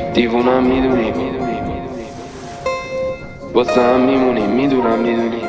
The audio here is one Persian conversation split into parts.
دیوونم میدونی واسه هم میمونی میدونم میدونی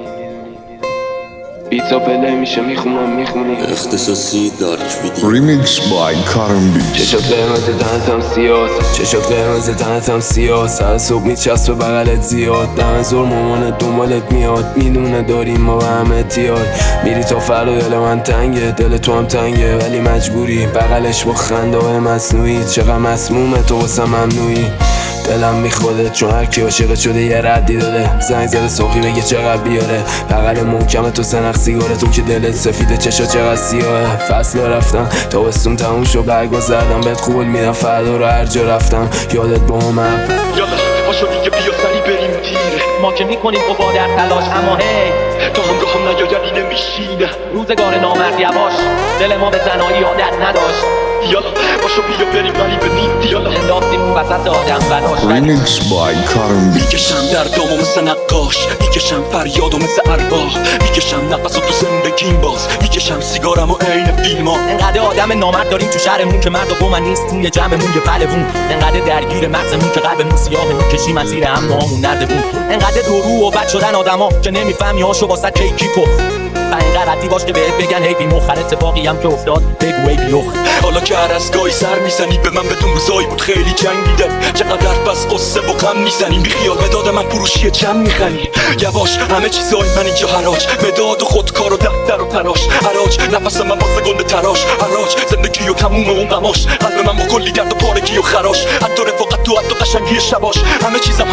بیتا پلی میشه میخونی اختصاصی دارک ویدیو Remix by Karim Beats. چشات قرمز تنتم سیاست چشات قرمز تنتم سیاست از صبح میچسب به بغلت زیاد دم زور مامانت دنبالت میاد میدونه داریم ما به هم اتیاد میری تا فردا دل من تنگه دل تو هم تنگه ولی مجبوری بغلش با خنده های مصنوعی چقدر مسمومه تو واسه ممنوعی دلم میخوده چون هر کی عاشقت شده یه ردی داده زنگ زده ساقی بگه چقدر بیاره بغل محکمه تو سنخ سیگاره تو که دلت سفیده چشا چقدر سیاهه فصل رفتم تابستون تموم شد برگا زدم بهت قول میدم فردا رو هر جا رفتم یادت با هم یالا پاشو دیگه بیا سری بریم تیره ما که میکنیم تو با در تلاش اما هی تا همراهم نیایدی نمیشینه روزگار نامرد یواش دل ما به زنایی عادت نداشت یالا پاشو بیا بریم ولی به نید یالا انداختیم اون وسط آدم بناش Remix by Karim Beats. میکشم دردامو مثل نقاش میکشم فریادو مثل ارباح میکشم نفسو تو زندگیم باز میکشم سیگارمو عین فیلما انقدر آدم نامرد داریم تو شهرمون که مرد و با من نیست توی جمعمون یه پلوون انقدر درگیر مغزمون که قلبمون سیاهمون کشیم از زیر هم نامون نردمون انقدر دورو و بد شدن آدما که نمیفهمی هاشو واسه کیکی پخ و اینقدر ردی باش که بهت بگن هی بی مخر اتفاقی هم که افتاد بگو ای بیخ حالا که هر از گاهی سر میزنی به من بدون روزایی بود خیلی جنگیده چقدر پس قصه و غم میزنیم بیخیال مداد من فروشی چم میخنی یواش همه چیزای من اینجا حراج مداد و خودکار و دفتر و تراش حراج نفس من واسه گنده تراش حراج زندگی و تموم اون غماش قلب من با کلی درد و پارگی و خراش حتی رفاقت تو حتی قشنگی شباش همه چیزم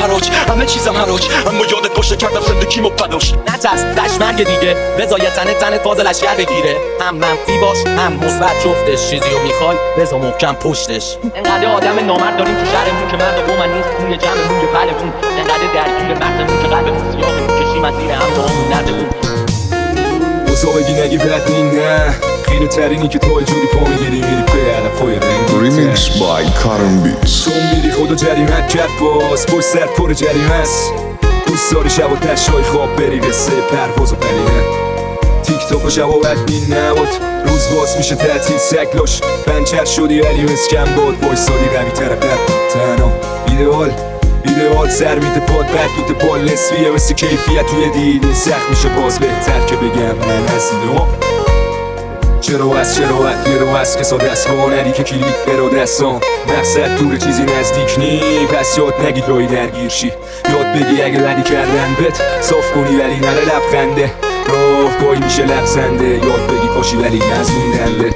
حراج اما یادت باشه کردم زندگیمو پداش نترس دشمرگ دیگه بذار یه تنت فاز لشگر بگیره هم منفی باش هم مثبت جفتش چیزی رو میخوای بذار محکم پشتش انقدر آدم نامرد داریم تو شهرمون که مرد و من نیست توی جمعمون یه پلوون انقدر درگیر مغزمون که قلبمون سیاهمون کشیم از زیر هم نامون نردمون اوزا بگی نگی بد نه خیره ترینی که تو جوری پا میگیری میری به علفای رنگی Remix by Karim Beats. تو میری خدا جریمت کرد باز پشت سر پر جریمه است دوست داری شب و تشای خواب بری قصه پرواز و پرینه تیک تاک و شب و بدبین نباد روز باز میشه تعطیل سکلاش پنچر شدی ولی مسکن باد وایسادی قوی تر تنها ایدئال سر میده پاد بد دوت پال نسبیه مثل کیفیت توی دیده سخت میشه باز بهتر که بگم من از چرا از کسا دست با نری که کلید برا دستان مقصد دور چیزی نزدیک نی پس یاد نگید رای درگیر شی یاد بگی اگه بدی کردن بت صاف کنی ولی نره لبخنده راه گاهی میشه لبزنده یاد بگی پاشی ولی نزوندنده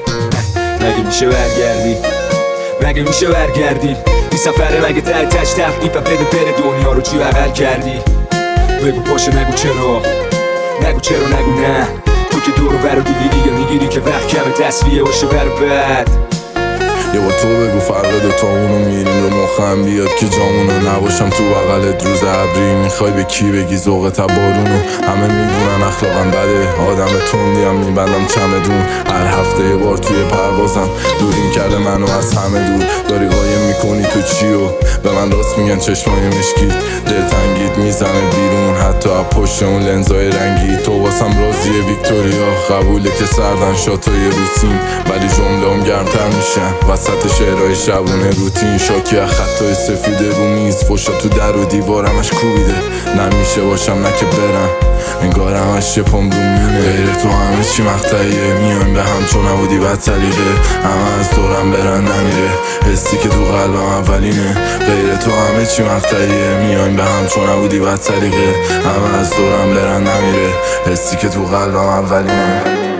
مگه میشه برگردی این سفره مگه تش تخلیفه بده بره دنیا رو چی بغل کردی بگو پاشه نگو چرا نگو نه تو که دور برو دیگه میگیری که وقت کمه تصفیه باشه بعد یه بار تو بگو فرق تا اونو میریم رو مخم بیاد که جامونو نباشم تو بغلت روز ابری میخوای به کی بگی ذوق تبارونو همه میدونن اخلاقم بده آدم تندیم میبندم چمدون هر هفته یه بار توی پروازم دوریم کرده منو از همه دور داری قایم میکنی تو چیو به من راست میگن چشمای مشکی دلتنگیت میزنه بیرون حتی از پشت اون لنزای رنگی تو واسم رازیه ویکتوریا قبوله که سردن شاتای روتین ولی جمله گرمتر میشن وسط شعرهای شبونه روتین شاکی از خطای سفید رو میز فشا تو در و دیوارمش کوبیده نمیشه باشم نه که برم انگار همش یه پام رو مینه غیر تو همه چی مقطعیه میایم به هم چون نبودی بد سلیقه همه از دورم برن نمیره حسی که تو قلبم اولینه غیر تو همه چی مقطعیه میایم به هم چون نبودی بد سلیقه همه از دورم برن نمیره حسی که تو قلبم اولینه